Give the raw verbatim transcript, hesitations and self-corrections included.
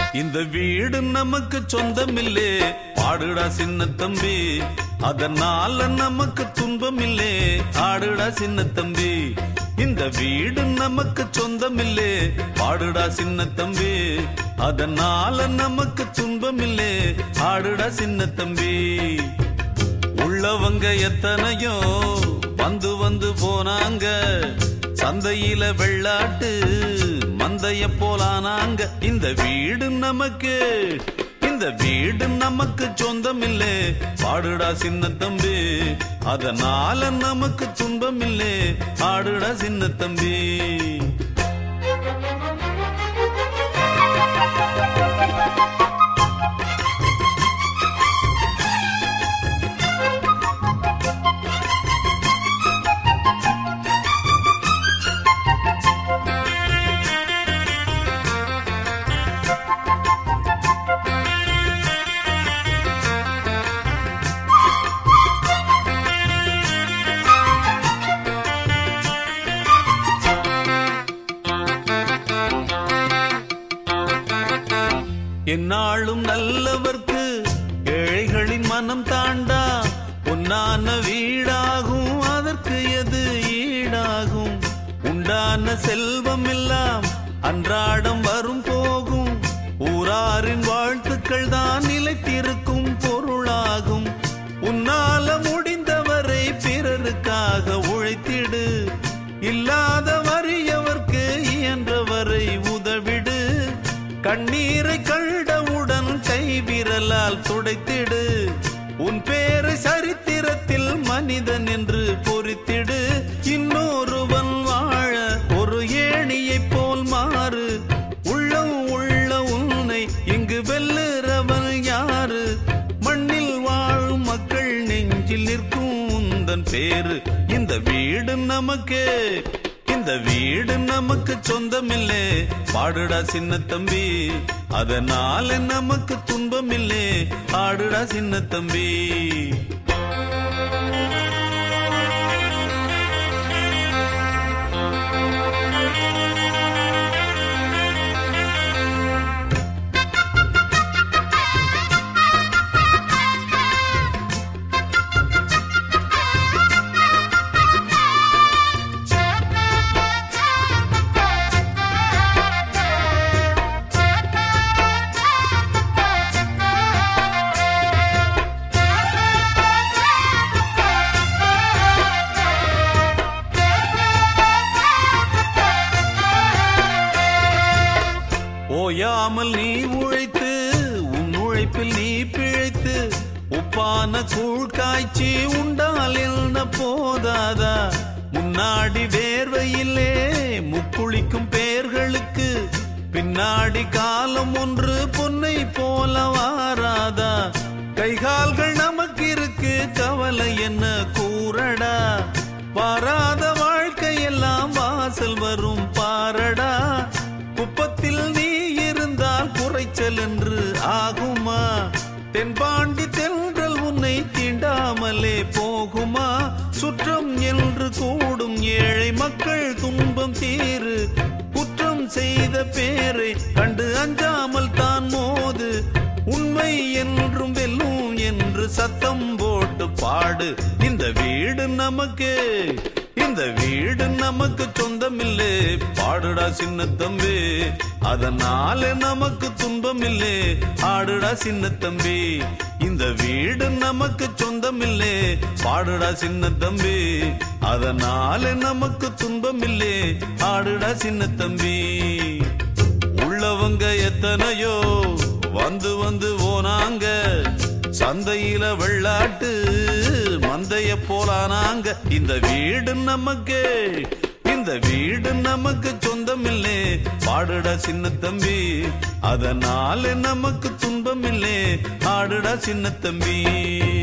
இந்த வீடு நமக்கு சொந்தமில்லே, பாடுடா சின்ன தம்பி. அதனால நமக்கு துன்பமில்லே, ஆடுடா சின்ன தம்பி. இந்த வீடு நமக்கு சொந்தமில்லே, பாடுடா சின்ன தம்பி. அதனால நமக்கு துன்பமில்லே, ஆடுடா சின்ன தம்பி. உள்ளவங்க எத்தனையோ வந்து வந்து போனாங்க, சந்தையில வெள்ளாட்டு மந்தைய போலானாங்க. இந்த வீடு நமக்கு, இந்த வீடு நமக்கு சொந்தமில்லே, பாடுடா சின்ன தம்பி. அதனால நமக்கு துன்பமில்லே, ஆடுடா சின்ன தம்பி. என்னாலும் நல்லவர்க்கு ஏழைகளின் மனம் தாண்டா, பொன்னான வீடாகும் அதற்கு எது ஈடாகும். உண்டான செல்வம் எல்லாம் அன்றாடம் வரும் போகும், ஊராரின் வாழ்த்துக்கள் தான் நிலைத்திருக்கும் பொருளாகும். உன்னால முடிந்தவரை பிறருக்காக உழைத்திடு, இல்லாத வறியவர்க்கு இயன்றவரை உதவிடு. கண்ணீரை கண்டவுடன் கைவிரலால் துடைத்திடு, உன் பேரை சரித்திரத்தில் மனிதன் என்று பொறித்திடு. இன்னொருவன் வாழ ஒரு ஏணியைப் போல் மாறு, உள்ளம் உள்ள உன்னை இங்கு வெல்லுறவன் யாரு? மண்ணில் வாழும் மக்கள் நெஞ்சில் நிற்கும் உந்தன் பேரு. இந்த வீடு நமக்கு, இந்த வீடு நமக்கு சொந்தமில்லே, பாடுடா சின்ன தம்பி. அதனால நமக்கு துன்பமில்லே, ஆடுடா சின்ன தம்பி. ஓயாமல் நீ உழைத்து, உன் உழைப்பில் நீ பிழைத்து, உப்பான கூழ் காய்ச்சி உண்டால் என்ன போதாதா? முன்னாடி வேர்வையிலே முக்குளிக்கும் பேர்களுக்கு பின்னாடி காலம் ஒன்று பொன்னை போல வாராதா? கைகால்கள் நமக்கு இருக்கு, கவலை என்ன கூறடா? வாராத வாழ்க்கையெல்லாம் வாசல் வரும் பாரடா. குப்பத்தில் நீ இருந்தால் குறைச்சல் என்று ஆகுமா? தென்பாண்டி தென்றல் உன்னை தீண்டாமலே போகுமா? சுற்றம் என்று கூடும் ஏழை மக்கள் துன்பம் தீரு, குற்றம் செய்த பேரை கண்டு அஞ்சாமல் தான் மோது. உண்மை என்றும் வெல்லும் என்று சத்தம் போட்டு பாடு. இந்த வீடு நமக்கு, இந்த வீடு நமக்கு சொந்தமில்லே, பாடுடா சின்ன தம்பி. அதனால நமக்கு துன்பமில்லே, ஆடுடா சின்ன தம்பி. இந்த வீடு நமக்கு சொந்தமில்லே, பாடுடா சின்ன தம்பி. அதனால நமக்கு துன்பமில்லே, ஆடுடா சின்ன தம்பி. உள்ளவங்க எத்தனையோ வந்து வந்து போனாங்க, சந்தையில வெள்ளாட்டு மந்தைய போலானாங்க. இந்த வீடு நமக்கு, இந்த வீடு நமக்கு சொந்தமில்லே, பாடுடா சின்ன தம்பி. அதனால நமக்கு துன்பமில்லே, ஆடுடா சின்ன தம்பி.